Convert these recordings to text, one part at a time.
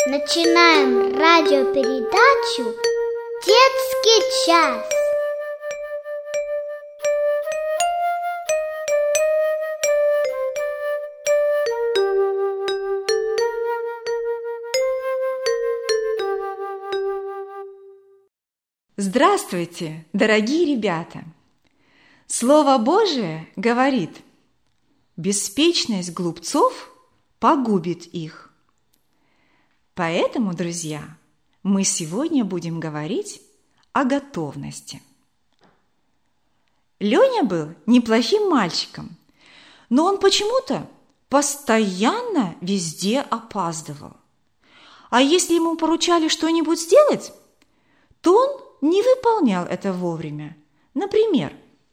Начинаем радиопередачу «Детский час». Здравствуйте, дорогие ребята! Слово Божие говорит: беспечность глупцов погубит их. Поэтому, друзья, мы сегодня будем говорить о готовности. Леня был неплохим мальчиком, но он почему-то постоянно везде опаздывал. А если ему поручали что-нибудь сделать, то он не выполнял это вовремя. Например,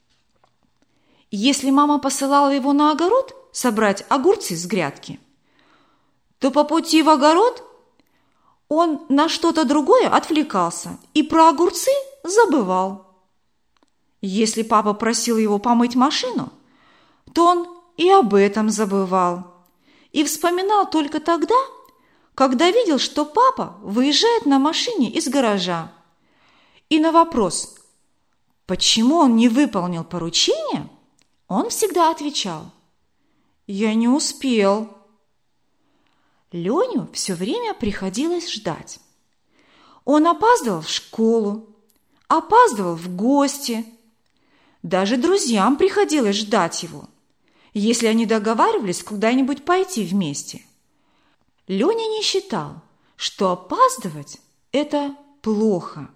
если мама посылала его на огород собрать огурцы с грядки, то по пути в огород он на что-то другое отвлекался и про огурцы забывал. Если папа просил его помыть машину, то он и об этом забывал и вспоминал только тогда, когда видел, что папа выезжает на машине из гаража. И на вопрос, почему он не выполнил поручение, он всегда отвечал: «Я не успел». Леню все время приходилось ждать. Он опаздывал в школу, опаздывал в гости. Даже друзьям приходилось ждать его, если они договаривались куда-нибудь пойти вместе. Леня не считал, что опаздывать – это плохо.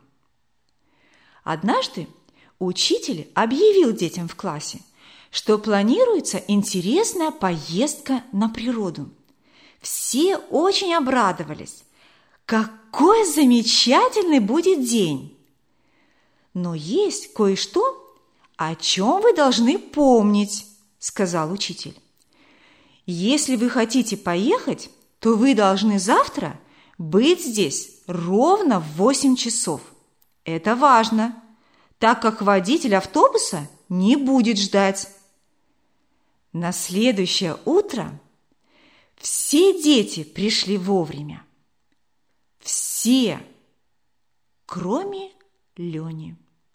Однажды учитель объявил детям в классе, что планируется интересная поездка на природу. Все очень обрадовались. Какой замечательный будет день! Но есть кое-что, о чем вы должны помнить, сказал учитель. Если вы хотите поехать, то вы должны завтра быть здесь ровно в 8 часов. Это важно, так как водитель автобуса не будет ждать. На следующее утро все дети пришли вовремя. Все, кроме Лени.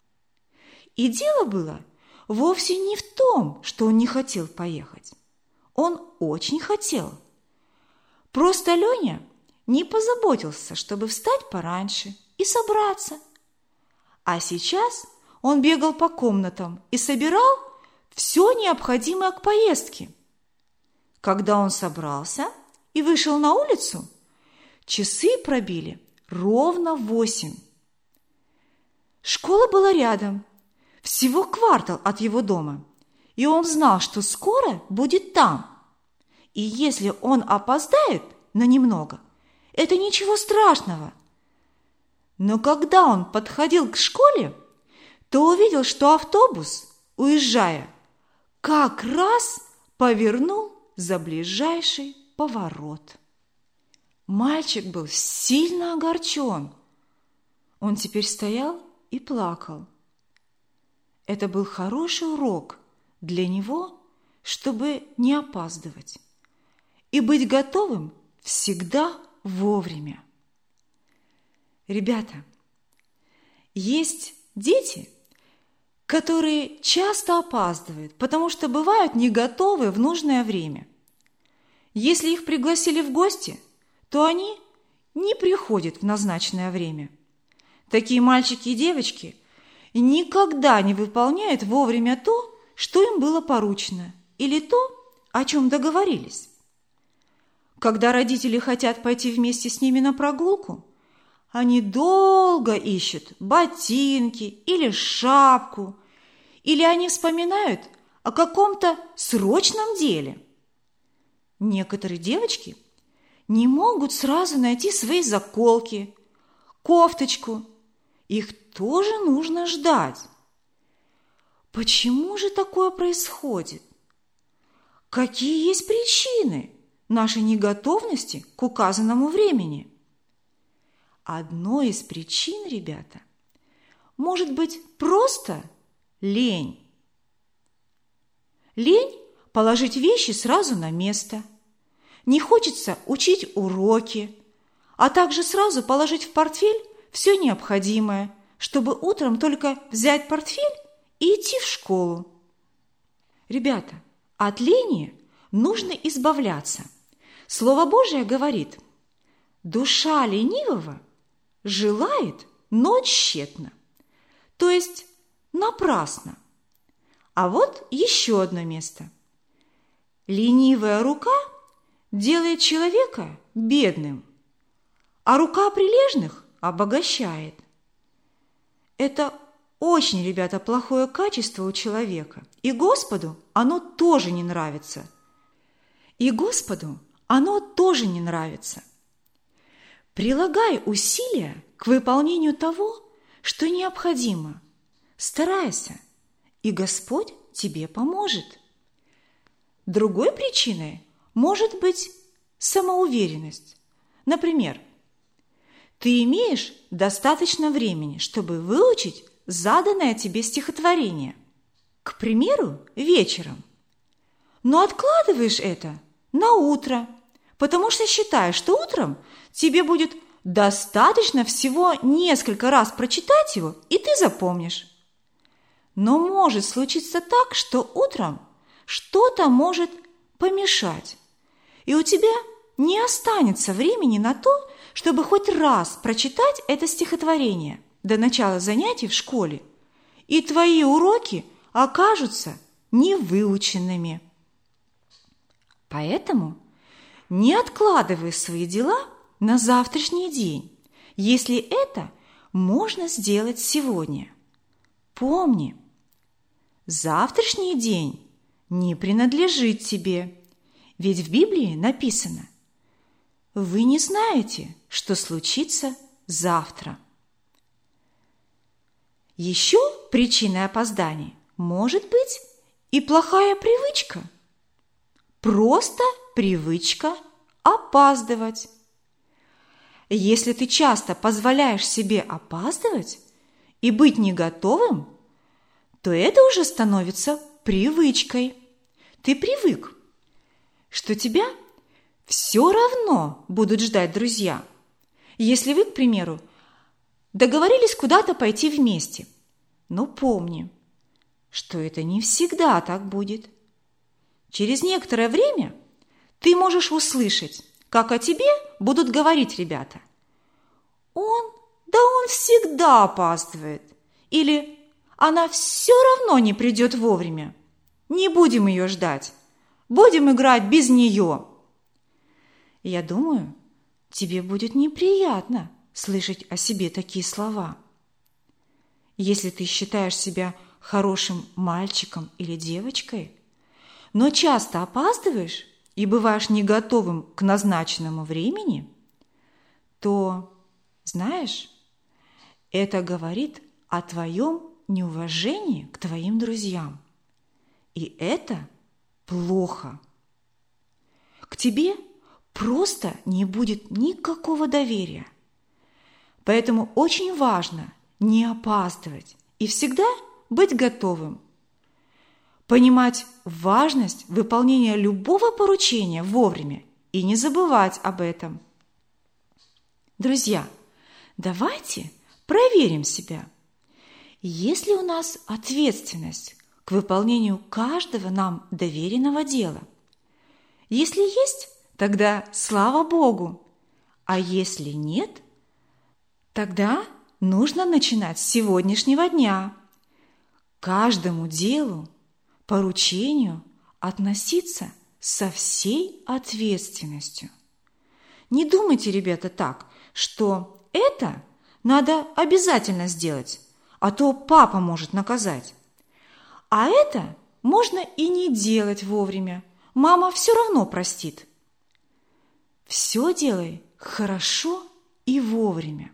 И дело было вовсе не в том, что он не хотел поехать. Он очень хотел. Просто Леня не позаботился, чтобы встать пораньше и собраться. А сейчас он бегал по комнатам и собирал все необходимое к поездке. Когда он собрался и вышел на улицу, часы пробили ровно 8. Школа была рядом, всего квартал от его дома, и он знал, что скоро будет там. И если он опоздает на немного, это ничего страшного. Но когда он подходил к школе, то увидел, что автобус, уезжая, как раз повернул за ближайший поворот. Мальчик был сильно огорчен. Он теперь стоял и плакал. Это был хороший урок для него, чтобы не опаздывать и быть готовым всегда вовремя. Ребята, есть дети, которые часто опаздывают, потому что бывают не готовы в нужное время. Если их пригласили в гости, то они не приходят в назначенное время. Такие мальчики и девочки никогда не выполняют вовремя то, что им было поручено, или то, о чем договорились. Когда родители хотят пойти вместе с ними на прогулку, они долго ищут ботинки или шапку, или они вспоминают о каком-то срочном деле. Некоторые девочки не могут сразу найти свои заколки, кофточку. Их тоже нужно ждать. Почему же такое происходит? Какие есть причины нашей неготовности к указанному времени? Одной из причин, ребята, может быть просто лень. Лень положить вещи сразу на место. Не хочется учить уроки, а также сразу положить в портфель все необходимое, чтобы утром только взять портфель и идти в школу. Ребята, от лени нужно избавляться. Слово Божие говорит: душа ленивого желает, но тщетно, то есть напрасно. А вот еще одно место. Ленивая рука делает человека бедным, а рука прилежных обогащает. Это очень, ребята, плохое качество у человека, и Господу оно тоже не нравится. Прилагай усилия к выполнению того, что необходимо. Старайся, и Господь тебе поможет. Другой причиной может быть самоуверенность. Например, ты имеешь достаточно времени, чтобы выучить заданное тебе стихотворение, к примеру, вечером, но откладываешь это на утро, потому что считаешь, что утром тебе будет достаточно всего несколько раз прочитать его, и ты запомнишь. Но может случиться так, что утром что-то может помешать, и у тебя не останется времени на то, чтобы хоть раз прочитать это стихотворение до начала занятий в школе, и твои уроки окажутся невыученными. Поэтому не откладывай свои дела на завтрашний день, если это можно сделать сегодня. Помни, завтрашний день не принадлежит тебе, ведь в Библии написано: вы не знаете, что случится завтра. Еще причиной опозданий может быть и плохая привычка. Просто привычка опаздывать. Если ты часто позволяешь себе опаздывать и быть не готовым, то это уже становится привычкой. Ты привык, что тебя все равно будут ждать друзья. Если вы, к примеру, договорились куда-то пойти вместе, но помни, что это не всегда так будет. Через некоторое время ты можешь услышать, как о тебе будут говорить ребята: он всегда опаздывает, или она все равно не придет вовремя. Не будем ее ждать, будем играть без нее. Я думаю, тебе будет неприятно слышать о себе такие слова. Если ты считаешь себя хорошим мальчиком или девочкой, но часто опаздываешь и бываешь не готовым к назначенному времени, то, знаешь, это говорит о твоем неуважении к твоим друзьям. И это плохо. К тебе просто не будет никакого доверия. Поэтому очень важно не опаздывать и всегда быть готовым. Понимать важность выполнения любого поручения вовремя и не забывать об этом. Друзья, давайте проверим себя. Есть ли у нас ответственность к выполнению каждого нам доверенного дела? Если есть, тогда слава Богу. А если нет, тогда нужно начинать с сегодняшнего дня. К каждому делу, поручению относиться со всей ответственностью. Не думайте, ребята, так, что это надо обязательно сделать, а то папа может наказать. А это можно и не делать вовремя, мама все равно простит. Все делай хорошо и вовремя.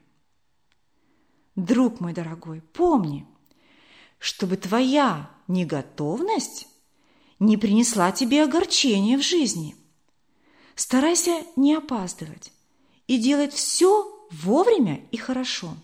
Друг мой дорогой, помни, чтобы твоя неготовность не принесла тебе огорчения в жизни. Старайся не опаздывать и делать все вовремя и хорошо.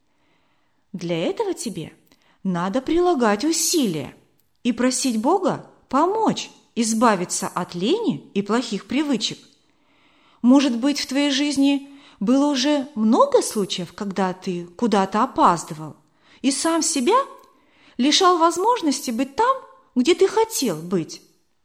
Для этого тебе надо прилагать усилия и просить Бога помочь избавиться от лени и плохих привычек. Может быть, в твоей жизни Было уже много случаев, когда ты куда-то опаздывал и сам себя лишал возможности быть там, где ты хотел быть.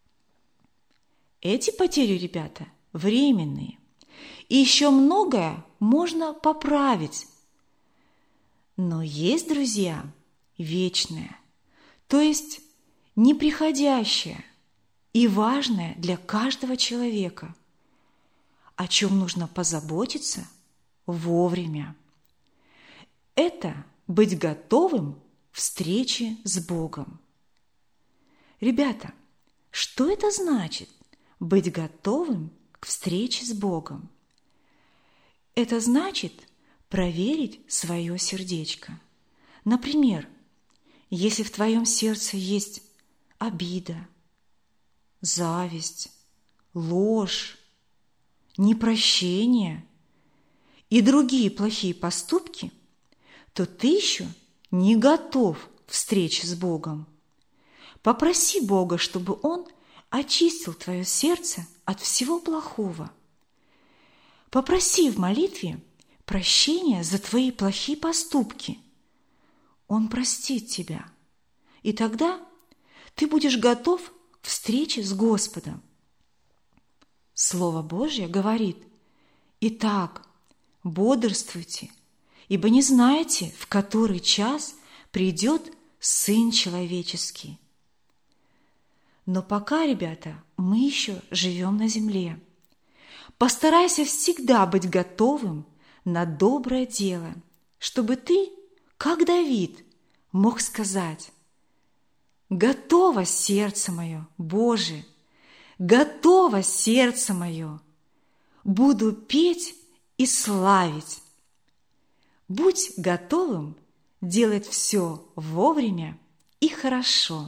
Эти потери, ребята, временные. И еще многое можно поправить. Но есть, друзья, вечное, то есть неприходящее и важное для каждого человека, о чем нужно позаботиться вовремя. Это быть готовым к встрече с Богом. Ребята, что это значит – быть готовым к встрече с Богом? Это значит проверить свое сердечко. Например, если в твоем сердце есть обида, зависть, ложь, непрощение и другие плохие поступки, то ты еще не готов к встрече с Богом. Попроси Бога, чтобы Он очистил твое сердце от всего плохого. Попроси в молитве прощения за твои плохие поступки. Он простит тебя, и тогда ты будешь готов к встрече с Господом. Слово Божье говорит: «Итак, бодрствуйте, ибо не знаете, в который час придет Сын Человеческий». Но пока, ребята, мы еще живем на земле. Постарайся всегда быть готовым на доброе дело, чтобы ты, как Давид, мог сказать: «Готово сердце мое, Боже, готово сердце мое, буду петь и славить». Будь готовым делать все вовремя и хорошо.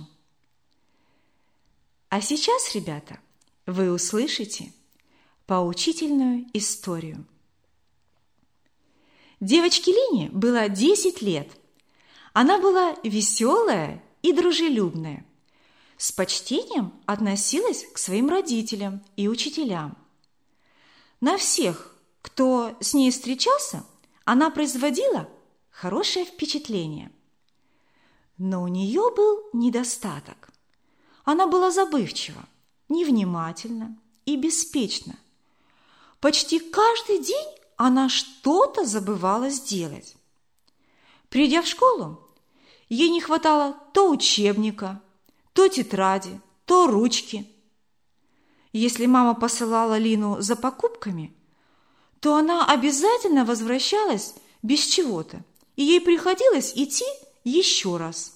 А сейчас, ребята, вы услышите поучительную историю. Девочке Лине было 10 лет. Она была веселая и дружелюбная. С почтением относилась к своим родителям и учителям. На всех, кто с ней встречался, она производила хорошее впечатление. Но у нее был недостаток. Она была забывчива, невнимательна и беспечна. Почти каждый день она что-то забывала сделать. Придя в школу, ей не хватало то учебника, то тетради, то ручки. Если мама посылала Лину за покупками, то она обязательно возвращалась без чего-то, и ей приходилось идти еще раз.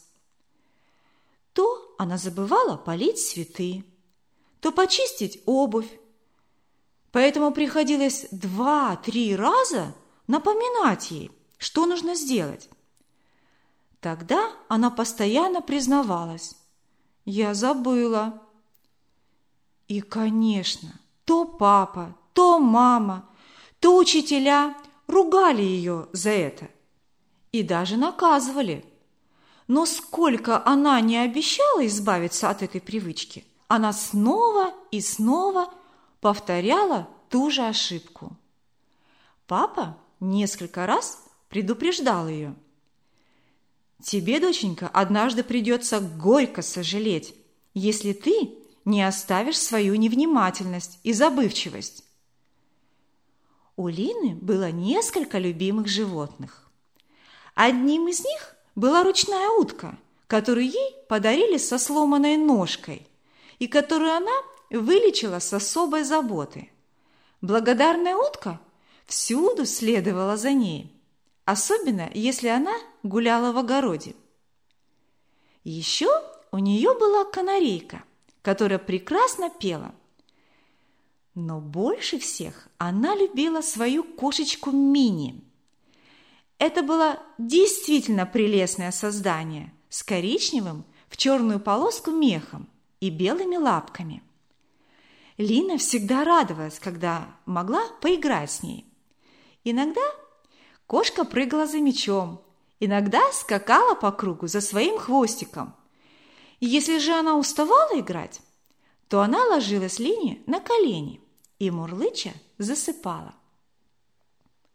То она забывала полить цветы, то почистить обувь. Поэтому приходилось 2-3 раза напоминать ей, что нужно сделать. Тогда она постоянно признавалась: «Я забыла». И, конечно, то папа, то мама, то учителя ругали ее за это и даже наказывали. Но сколько она не обещала избавиться от этой привычки, она снова и снова повторяла ту же ошибку. Папа несколько раз предупреждал ее: «Тебе, доченька, однажды придется горько сожалеть, если ты не оставишь свою невнимательность и забывчивость». У Лины было несколько любимых животных. Одним из них была ручная утка, которую ей подарили со сломанной ножкой и которую она вылечила с особой заботой. Благодарная утка всюду следовала за ней, особенно если она гуляла в огороде. Еще у нее была канарейка, которая прекрасно пела. Но больше всех она любила свою кошечку Мини. Это было действительно прелестное создание с коричневым в черную полоску мехом и белыми лапками. Лина всегда радовалась, когда могла поиграть с ней. Иногда кошка прыгала за мячом, иногда скакала по кругу за своим хвостиком. И если же она уставала играть, то она ложилась Лине на колени и, мурлыча, засыпала.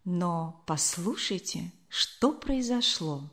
Но послушайте, что произошло.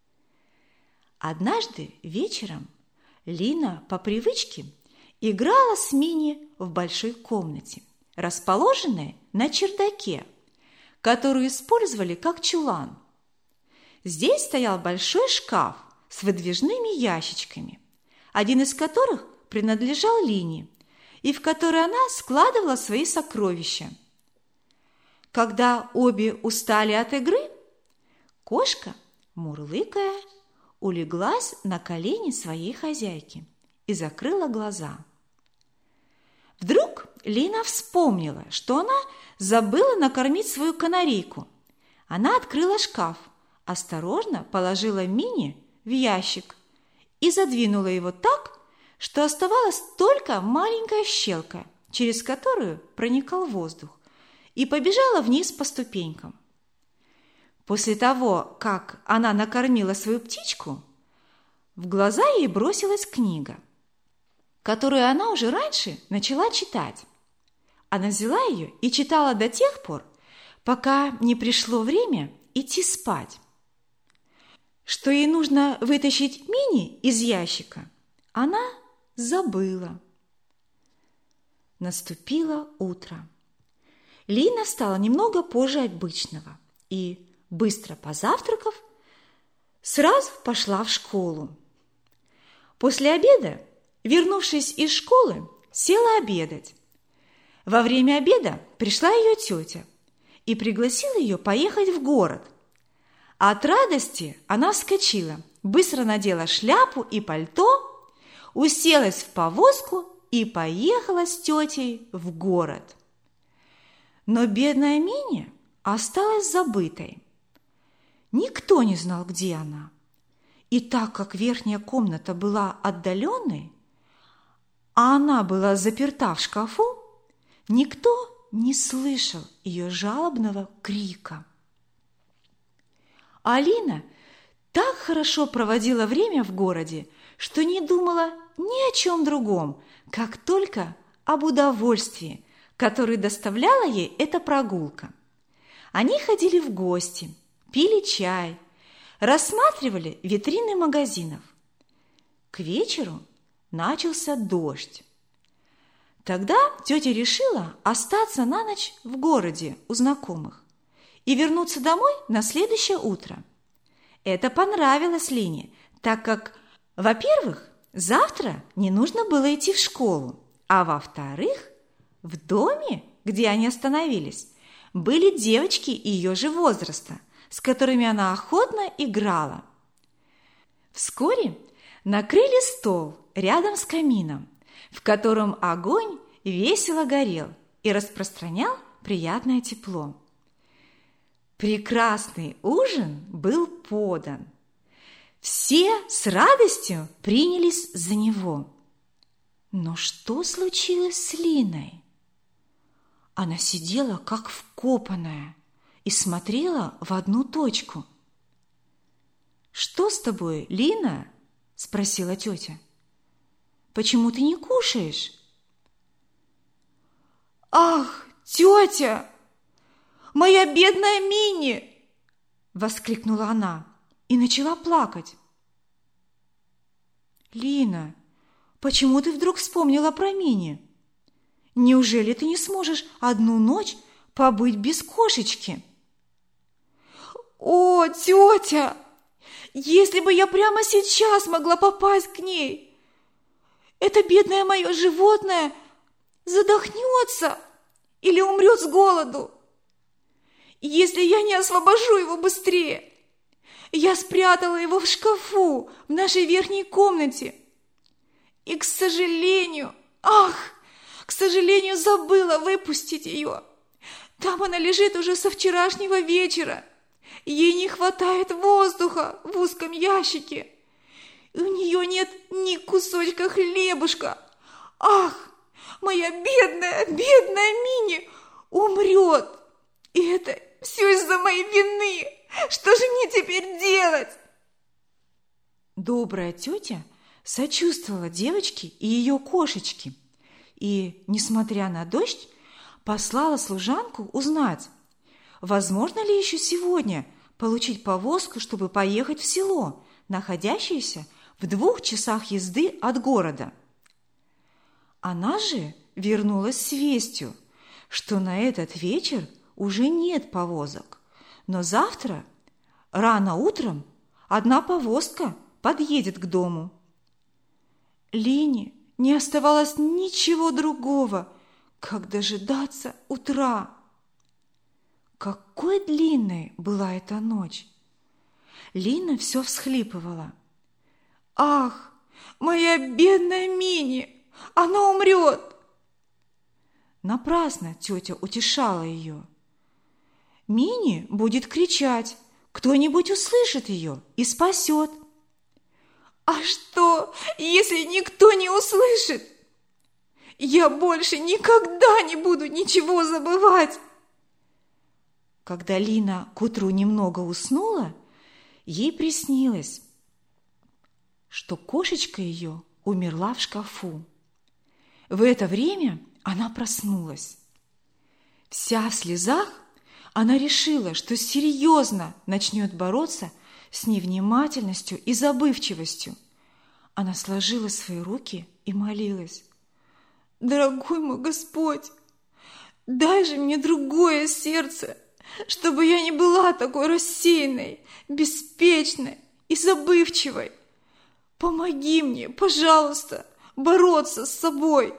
Однажды вечером Лина по привычке играла с Мини в большой комнате, расположенной на чердаке, которую использовали как чулан. Здесь стоял большой шкаф с выдвижными ящичками, один из которых принадлежал Лине, и в который она складывала свои сокровища. Когда обе устали от игры, кошка, мурлыкая, улеглась на колени своей хозяйки и закрыла глаза. Вдруг Лина вспомнила, что она забыла накормить свою канарейку. Она открыла шкаф, осторожно положила Мини в ящик и задвинула его так, что оставалась только маленькая щелка, через которую проникал воздух, и побежала вниз по ступенькам. После того, как она накормила свою птичку, в глаза ей бросилась книга, которую она уже раньше начала читать. Она взяла ее и читала до тех пор, пока не пришло время идти спать. Что ей нужно вытащить Мини из ящика, она забыла. Наступило утро. Лина встала немного позже обычного и, быстро позавтракав, сразу пошла в школу. После обеда, вернувшись из школы, села обедать. Во время обеда пришла ее тетя и пригласила ее поехать в город. От радости она вскочила, быстро надела шляпу и пальто, уселась в повозку и поехала с тетей в город. Но бедная Мини осталась забытой. Никто не знал, где она. И так как верхняя комната была отдаленной, а она была заперта в шкафу, никто не слышал ее жалобного крика. Алина так хорошо проводила время в городе, что не думала ни о чем другом, как только об удовольствии, которое доставляла ей эта прогулка. Они ходили в гости, пили чай, рассматривали витрины магазинов. К вечеру начался дождь. Тогда тетя решила остаться на ночь в городе у знакомых и вернуться домой на следующее утро. Это понравилось Лине, так как, во-первых, завтра не нужно было идти в школу, а во-вторых, в доме, где они остановились, были девочки ее же возраста, с которыми она охотно играла. Вскоре накрыли стол рядом с камином, в котором огонь весело горел и распространял приятное тепло. Прекрасный ужин был подан. Все с радостью принялись за него. Но что случилось с Линой? Она сидела как вкопанная и смотрела в одну точку. «Что с тобой, Лина?» – спросила тетя. «Почему ты не кушаешь?» «Ах, тетя! Моя бедная Мини!» – воскликнула она и начала плакать. «Лина, почему ты вдруг вспомнила про Мини? Неужели ты не сможешь одну ночь побыть без кошечки?» «О, тетя! Если бы я прямо сейчас могла попасть к ней! Это бедное мое животное задохнется или умрет с голоду. Если я не освобожу его быстрее. Я спрятала его в шкафу в нашей верхней комнате. И, к сожалению, забыла выпустить ее. Там она лежит уже со вчерашнего вечера. Ей не хватает воздуха в узком ящике. И у нее нет ни кусочка хлебушка. Ах, моя бедная Мини умрет. И это все из-за моей вины. Что же мне теперь делать?» Добрая тетя сочувствовала девочке и ее кошечке и, несмотря на дождь, послала служанку узнать, возможно ли еще сегодня получить повозку, чтобы поехать в село, находящееся в 2 часах езды от города. Она же вернулась с вестью, что на этот вечер уже нет повозок, но завтра, рано утром, одна повозка подъедет к дому. Лине не оставалось ничего другого, как дожидаться утра. Какой длинной была эта ночь! Лина все всхлипывала. «Ах, моя бедная Мини! Она умрет!» Напрасно тетя утешала ее. Мини будет кричать, кто-нибудь услышит ее и спасет. «А что, если никто не услышит? Я больше никогда не буду ничего забывать!» Когда Лина к утру немного уснула, ей приснилось, что кошечка ее умерла в шкафу. В это время она проснулась. Вся в слезах, она решила, что серьезно начнет бороться с невнимательностью и забывчивостью. Она сложила свои руки и молилась. «Дорогой мой Господь, дай же мне другое сердце, чтобы я не была такой рассеянной, беспечной и забывчивой. Помоги мне, пожалуйста, бороться с собой».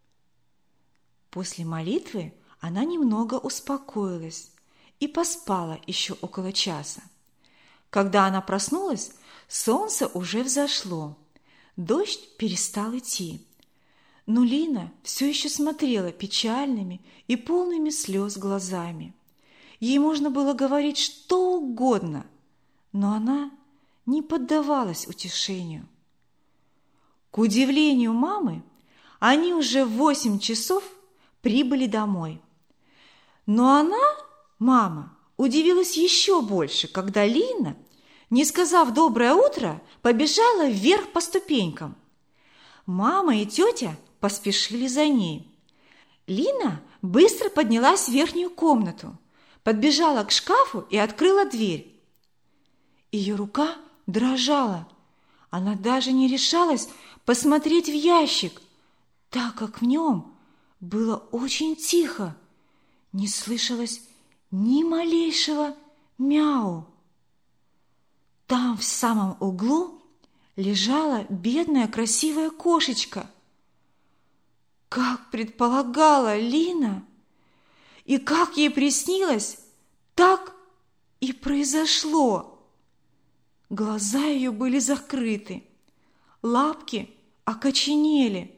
После молитвы она немного успокоилась и поспала еще около часа. Когда она проснулась, солнце уже взошло, дождь перестал идти. Но Лина все еще смотрела печальными и полными слез глазами. Ей можно было говорить что угодно, но она не поддавалась утешению. К удивлению мамы, они уже в 8 часов прибыли домой. Но она, мама, удивилась еще больше, когда Лина, не сказав «доброе утро», побежала вверх по ступенькам. Мама и тетя поспешили за ней. Лина быстро поднялась в верхнюю комнату, подбежала к шкафу и открыла дверь. Ее рука дрожала. Она даже не решалась посмотреть в ящик, так как в нем было очень тихо, не слышалось ни малейшего мяу. Там в самом углу лежала бедная красивая кошечка. Как предполагала Лина, и как ей приснилось, так и произошло. Глаза ее были закрыты, лапки окоченели.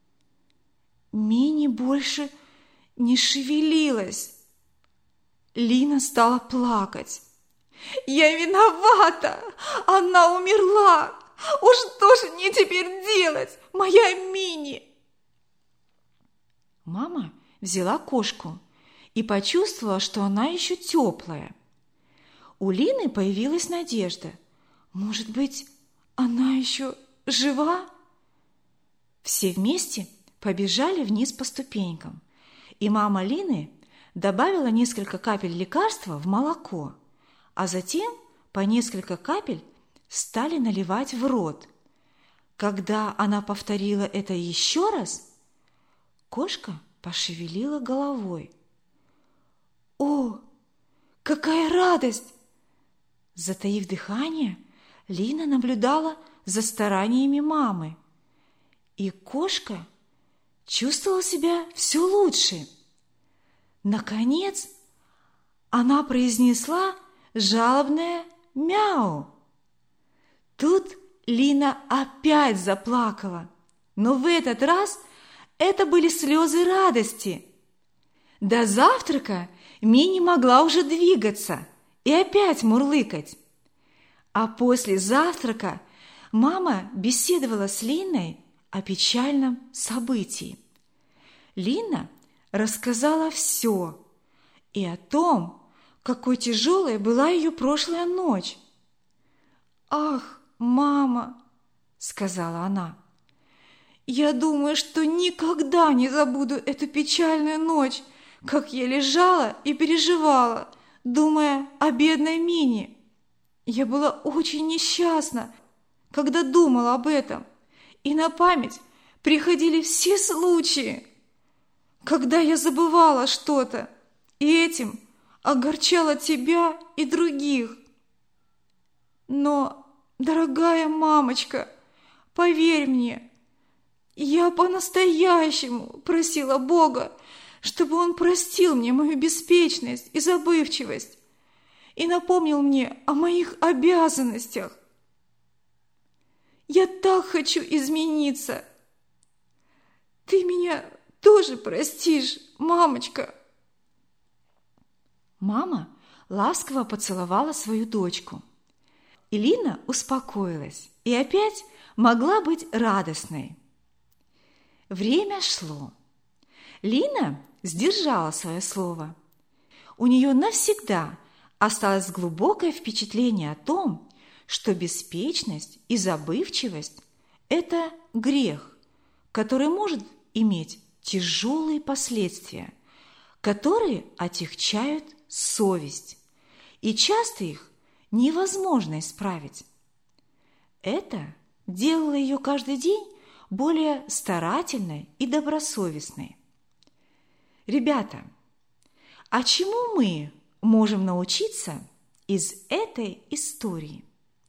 Мини больше не шевелилась. Лина стала плакать. «Я виновата! Она умерла! Уж что же мне теперь делать, моя Мини?» Мама взяла кошку и почувствовала, что она еще теплая. У Лины появилась надежда. Может быть, она еще жива? Все вместе побежали вниз по ступенькам, и мама Лины добавила несколько капель лекарства в молоко, а затем по несколько капель стали наливать в рот. Когда она повторила это еще раз, кошка пошевелила головой. «О, какая радость!» Затаив дыхание, Лина наблюдала за стараниями мамы, и кошка чувствовала себя все лучше. Наконец, она произнесла жалобное «мяу». Тут Лина опять заплакала, но в этот раз это были слезы радости. До завтрака Мини могла уже двигаться и опять мурлыкать. А после завтрака мама беседовала с Линой о печальном событии. Лина рассказала все и о том, какой тяжелой была ее прошлая ночь. «Ах, мама!» – сказала она. «Я думаю, что никогда не забуду эту печальную ночь, как я лежала и переживала, думая о бедной Мине. Я была очень несчастна, когда думала об этом, и на память приходили все случаи, когда я забывала что-то, и этим огорчала тебя и других. Но, дорогая мамочка, поверь мне, я по-настоящему просила Бога, чтобы Он простил мне мою беспечность и забывчивость и напомнил мне о моих обязанностях. Я так хочу измениться. Ты меня тоже простишь, мамочка?» Мама ласково поцеловала свою дочку. И Лина успокоилась и опять могла быть радостной. Время шло. Лина сдержала свое слово. У нее навсегда осталось глубокое впечатление о том, что беспечность и забывчивость – это грех, который может иметь тяжелые последствия, которые отягчают совесть, и часто их невозможно исправить. Это делало ее каждый день более старательной и добросовестной. Ребята, а чему мы можем научиться из этой истории?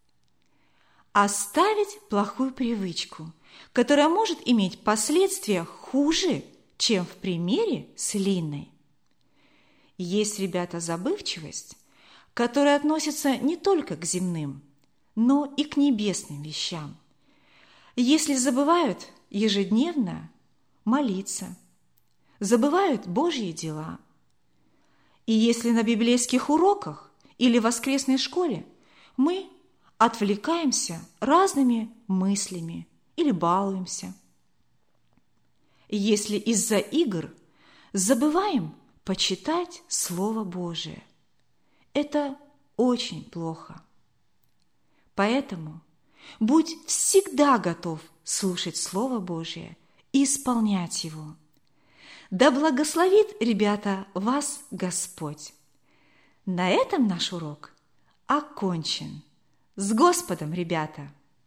Оставить плохую привычку, которая может иметь последствия хуже, чем в примере с Линой. Есть, ребята, забывчивость, которая относится не только к земным, но и к небесным вещам. Если забывают ежедневно молиться, забывают Божьи дела. И если на библейских уроках или в воскресной школе мы отвлекаемся разными мыслями или балуемся. Если из-за игр забываем почитать Слово Божие, это очень плохо. Поэтому будь всегда готов слушать Слово Божие и исполнять его. Да благословит, ребята, вас Господь. На этом наш урок окончен. С Господом, ребята!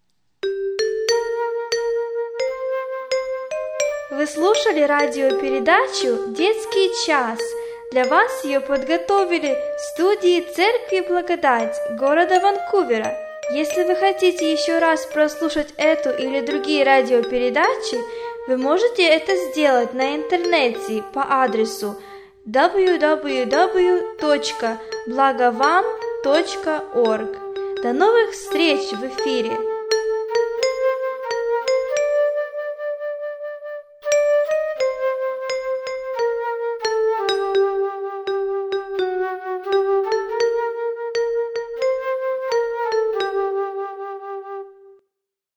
Вы слушали радиопередачу «Детский час». Для вас ее подготовили в студии Церкви Благодать города Ванкувера. Если вы хотите еще раз прослушать эту или другие радиопередачи, вы можете это сделать на интернете по адресу www.blagovam.org. До новых встреч в эфире!